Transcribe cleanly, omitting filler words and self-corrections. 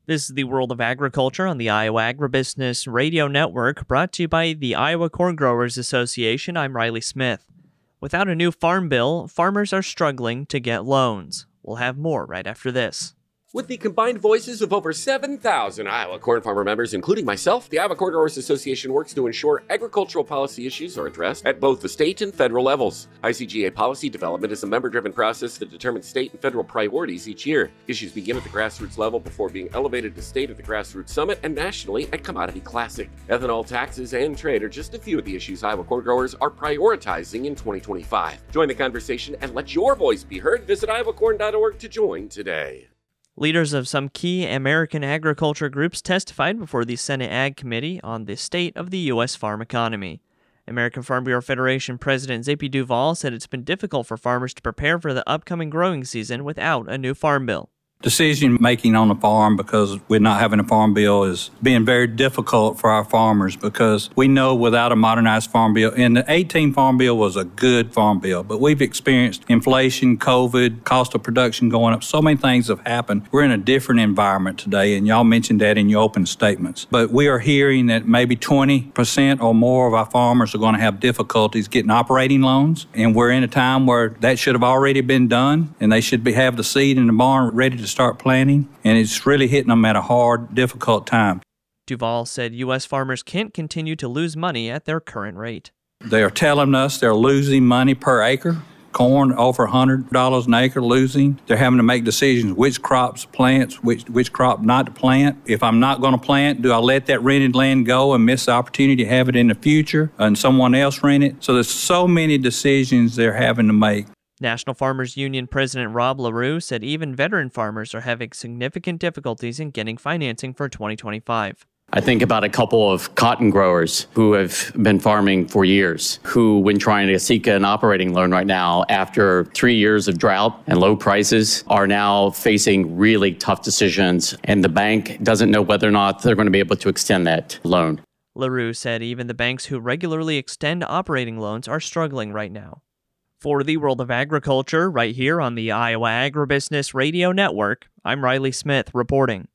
This is the World of Agriculture on the Iowa Agribusiness Radio Network, brought to you by the Iowa Corn Growers Association. I'm Riley Smith. Without a new farm bill, farmers are struggling to get loans. We'll have more right after this. With the combined voices of over 7,000 Iowa corn farmer members, including myself, the Iowa Corn Growers Association works to ensure agricultural policy issues are addressed at both the state and federal levels. ICGA policy development is a member-driven process that determines state and federal priorities each year. Issues begin at the grassroots level before being elevated to state at the Grassroots Summit and nationally at Commodity Classic. Ethanol, taxes, and trade are just a few of the issues Iowa corn growers are prioritizing in 2025. Join the conversation and let your voice be heard. Visit iowacorn.org to join today. Leaders of some key American agriculture groups testified before the Senate Ag Committee on the state of the U.S. farm economy. American Farm Bureau Federation President J.P. Duvall said it's been difficult for farmers to prepare for the upcoming growing season without a new farm bill. Decision making on the farm because we're not having a farm bill is being very difficult for our farmers because we know without a modernized farm bill, and the 18 farm bill was a good farm bill, but we've experienced inflation, COVID, cost of production going up. So many things have happened. We're in a different environment today, and y'all mentioned that in your open statements. But we are hearing that maybe 20% or more of our farmers are going to have difficulties getting operating loans, and we're in a time where that should have already been done, and they should have the seed in the barn ready to start planting, and it's really hitting them at a hard, difficult time. Duvall said U.S. farmers can't continue to lose money at their current rate. They are telling us they're losing money per acre. Corn over $100 an acre losing. They're having to make decisions which crops to plant, which crop not to plant. If I'm not going to plant, do I let that rented land go and miss the opportunity to have it in the future and someone else rent it? So there's so many decisions they're having to make. National Farmers Union President Rob LaRue said even veteran farmers are having significant difficulties in getting financing for 2025. I think about a couple of cotton growers who have been farming for years, who, when trying to seek an operating loan right now, after 3 years of drought and low prices, are now facing really tough decisions, and the bank doesn't know whether or not they're going to be able to extend that loan. LaRue said even the banks who regularly extend operating loans are struggling right now. For the World of Agriculture, right here on the Iowa Agribusiness Radio Network, I'm Riley Smith reporting.